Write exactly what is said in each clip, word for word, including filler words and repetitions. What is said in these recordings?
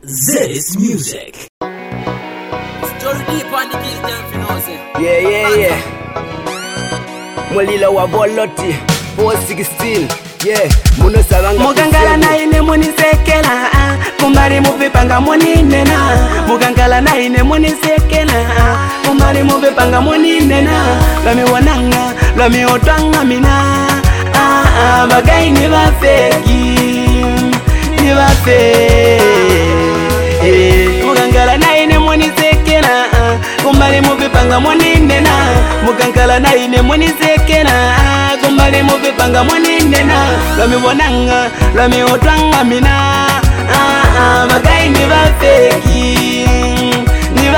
This music. Yeah, yeah, yeah. Molila wa boloti four sixteen. Yeah, muno sabanga Mugangala na ine muni sekela Kumari muvipanga muni nena Mugangala na ine muni sekela Kumari muvipanga muni nena Lami wananga, lami otanga mina Ah ah, bagai ni wafeki Ni wafeki Mugangala na ine muni sekela Kumari muvipanga muni nena Mugangala na ine muni sekela Kumari muvipanga muni nena Lami wananga, lami otanga mina Ah ah, bagai ni wafeki Ni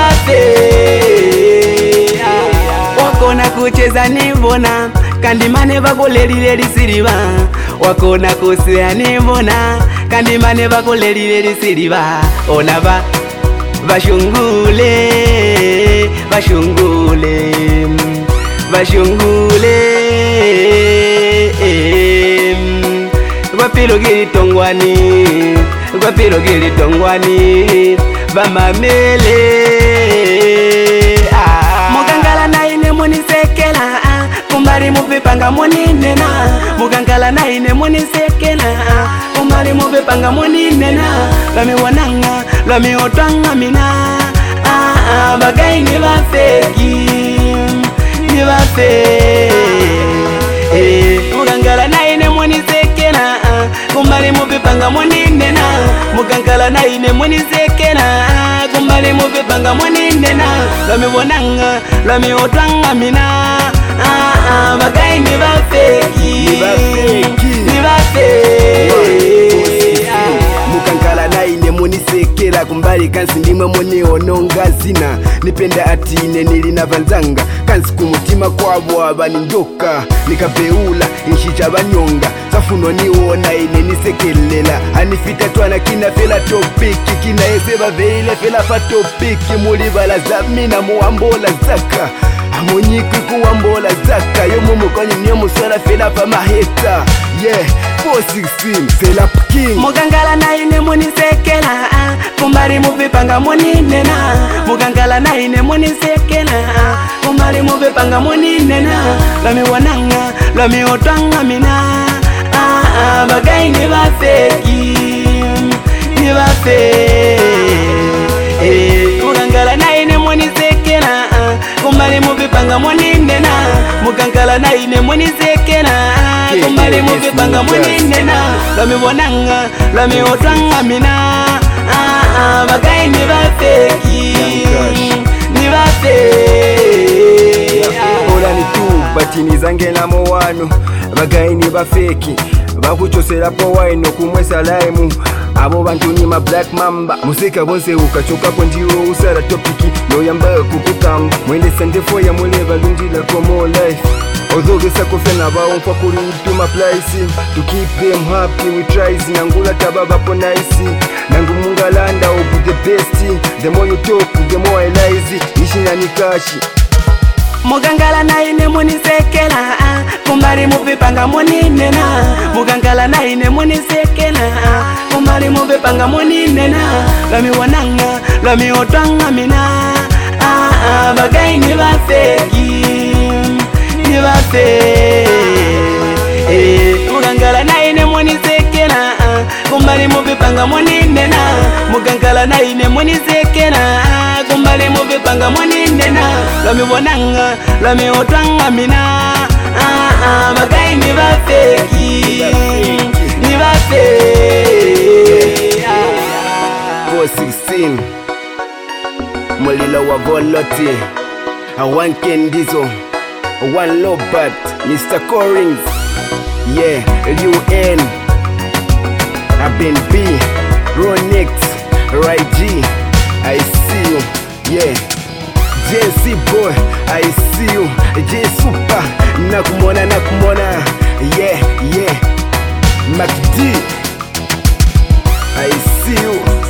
wafeki Wakona kucheza nivona Kandimane vakulelile siriva Wakona kusea nivona Kandimane vakulelile siriva Ona va Vashungule Vashungule Vashungule Wapilo gili tongwani Wapilo gili tongwani Vamamele Mugangala na ine muni sekela Kumari muvipanga muni nena Mugangala na ine muni sekela Kumari muvipanga muni nena Lami wananga, lami otanga mina Ah ah, bagai ni wafeki Ni wafeki Mugangala na ine muni sekela Kumari muvipanga muni nena Mugangala na ine muni sekela Kumari muvipanga muni nena Lami wananga, lami otanga mina Ah ah, bagai ni wafeki Ni wafeki Ni wafeki Mugangala na ine muni sekela Kumbali kansi ndimwe muni ononga zina Nipenda ati ine nilina vanzanga Kansi kumutima kwabo abanindoka Nikabeula inshicha banyonga Safuno niwona ine nisekelela Hanifita tuana kina fela topiki Kina eseba veile fela fa topiki Muli bala zamina muambola zaka Amonyiku kuambola zaka Yomu mukonyi niyo muswala fela fa maheta Yeah, four sixteen, fela king Mugangala na ine muni sekela Kumari muvipanga muni nena Mugangala na ine muni sekela Kumari muvipanga muni nena Lami wananga, lami otanga mina Ah ah, bagai ni wafeki Ni wafeki Mugangala na ine muni sekela Kumari muvipanga muni nena Mugangala na ine muni sekela Kumari muvipanga muni nena Lami wananga, lami otanga mina Ah ah, bagai ni wafeki Ni wafeki Ola ni tu, batini zange na mwano Bagai ni bafeki Bakuchosela po waino kumwesa laimu Abo bantu ni ma black mamba Musika bonse ukachoka po njiwo usara topiki No yamba kukutamba Mwende sende fo ya muleva lungila komo life Although gesa kufena ba umfa kuri to my place To keep them happy we try zinangula tababa po nice Nangu mungalanda obu the best The more you talk the more I lazy Ishina nikashi Mugangala na ine muni sekela Kumari muvipanga muni nena Mugangala na ine muni sekela Kumari muvipanga muni nena Lami wananga, lami otanga mina Ah ah, bagai ni wafeki Ni wafeki Mugangala na ine muni sekela Kumari muvipanga muni nena Mugangala na ine muni sekela Kumari muvipanga muni nena Lami wananga, lami otanga mina Ah ah, bagai ni wafeki Ni wafeki four sixteen Molila wa voloti A one Kendizo A one Lobat Mister Corings Yeah, U N Aben B Ronix Rai G I see you Yeah J C boy I see you J Super Nakumona nakumona Yeah, yeah Mac D I see you